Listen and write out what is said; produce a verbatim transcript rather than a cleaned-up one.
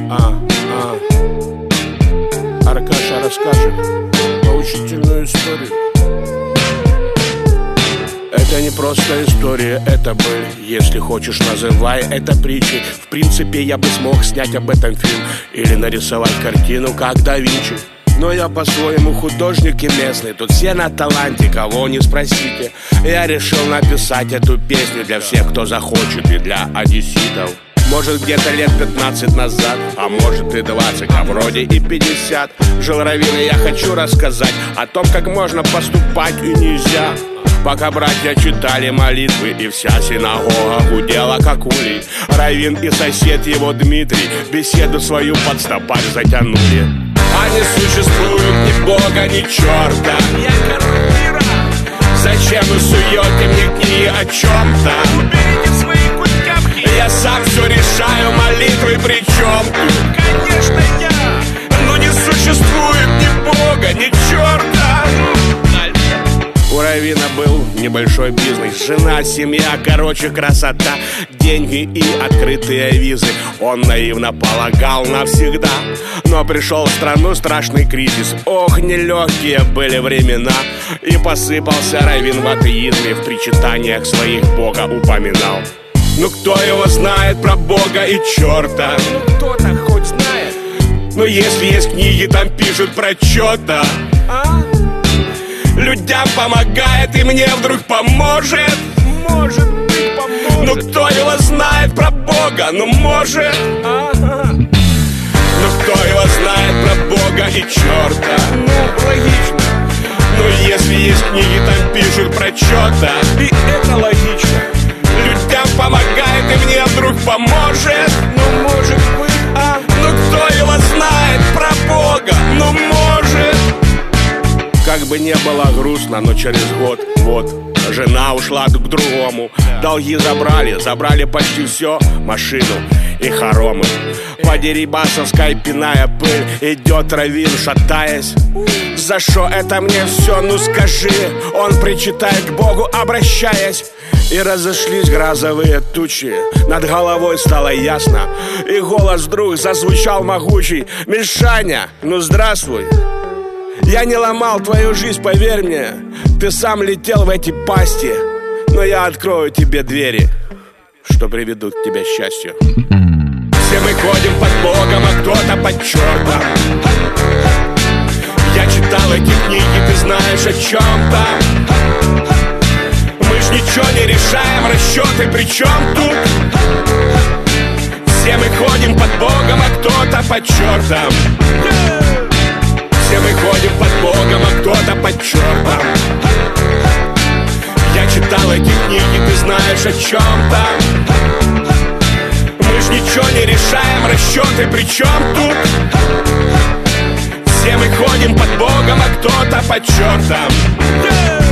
А, а. Аркаша расскажет поучительную историю. Это не просто история, это быль. Если хочешь, называй это притчей. В принципе, я бы смог снять об этом фильм или нарисовать картину, как да Винчи. Но я по-своему художник и местный. Тут все на таланте, кого не спросите. Я решил написать эту песню для всех, кто захочет, и для одесситов. Может, где-то лет пятнадцать назад, а может и двадцать, а вроде и пятьдесят. Жил раввин, и я хочу рассказать о том, как можно поступать и нельзя. Пока братья читали молитвы, и вся синагога гудела как улей, раввин и сосед его Дмитрий беседу свою под стопарь затянули. А не существует ни бога, ни черта. Я король мира. Зачем вы суете мне книги о чем-то? Уберите свои культяпки. Я сам все решаю, молитвы при чем тут? Конечно я. Но не существует ни бога, ни черта. У раввина был небольшой бизнес, жена, семья, короче, красота, деньги и открытые визы. Он наивно полагал навсегда, но пришел в страну страшный кризис. Ох, нелегкие были времена, и посыпался раввин в атеизме, в причитаниях своих Бога упоминал. Ну кто его знает про Бога и черта? Ну кто-то хоть знает. Но если есть книги, там пишут про что-то. А? Людям помогает, и мне вдруг поможет. Может быть, поможет. Ну кто его знает про Бога, ну может. Ага. Ну кто его знает про Бога и черта? Ну, логично. Ну если есть книги, там пишут про что-то. И это логично. Людям помогает, и мне вдруг поможет. Ну может быть. А? Ну кто его знает про Бога, ну может. Как бы не было грустно, но через год, вот, жена ушла к другому. Долги забрали, забрали почти все, машину и хоромы. По Дерибасовской пиная пыль, идет раввин, шатаясь. За что это мне все, ну скажи? Он причитает к Богу, обращаясь. И разошлись грозовые тучи, над головой стало ясно, и голос вдруг зазвучал могучий: Мишаня, ну здравствуй. Я не ломал твою жизнь, поверь мне. Ты сам летел в эти пасти, но я открою тебе двери, что приведут к тебе счастью. Все мы ходим под Богом, а кто-то под чертом. Я читал эти книги, ты знаешь о чем-то. Мы ж ничего не решаем, расчеты при чем тут? Все мы ходим под Богом, а кто-то под чертом. Все мы ходим под Богом, а кто-то под чертом. Я читал эти книги, ты знаешь о чем-то. Мы ж ничего не решаем, расчеты при чем тут? Все мы ходим под Богом, а кто-то под чертом.